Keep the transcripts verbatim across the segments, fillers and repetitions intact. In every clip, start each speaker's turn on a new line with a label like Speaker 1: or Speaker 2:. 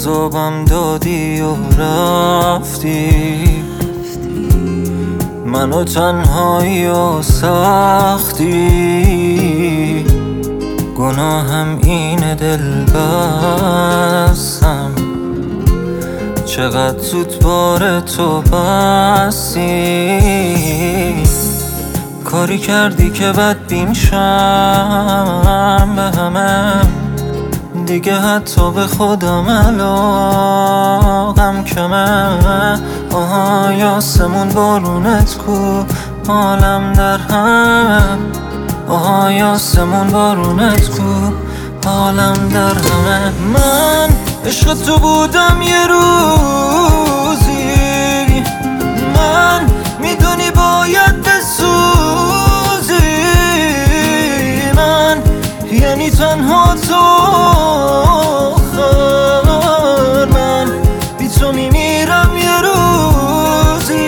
Speaker 1: عذابم دادی و رفتی، منو تنهایی و سختی. گناهم اینه دل بستم، چقدر زود بار تو بستی. کاری کردی که بدبین شم به همه، دیگه حتی به خودم علاقم کمه. آهای آسمون بارونت کو، حالم در هم. آهای آسمون بارونت کو، حالم در همه. من عشق تو بودم یه روزی، من میدونی باید بسوزی. من یعنی تنها تو آخر، من بی تو میمیرم یه روزی.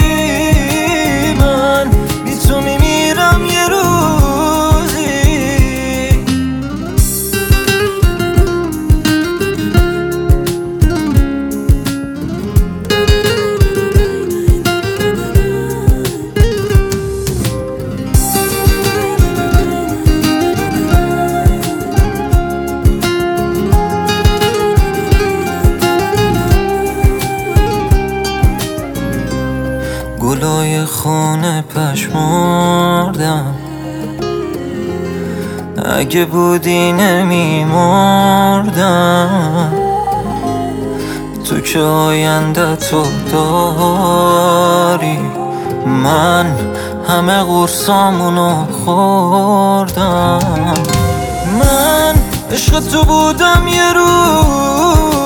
Speaker 1: من بی تو میمیرم یه روزی. گلای خونه پشمردم، اگه بودی نمیمردم. تو که آینده تو داری، من همه قرصامونو خوردم. من عشق تو بودم یه روز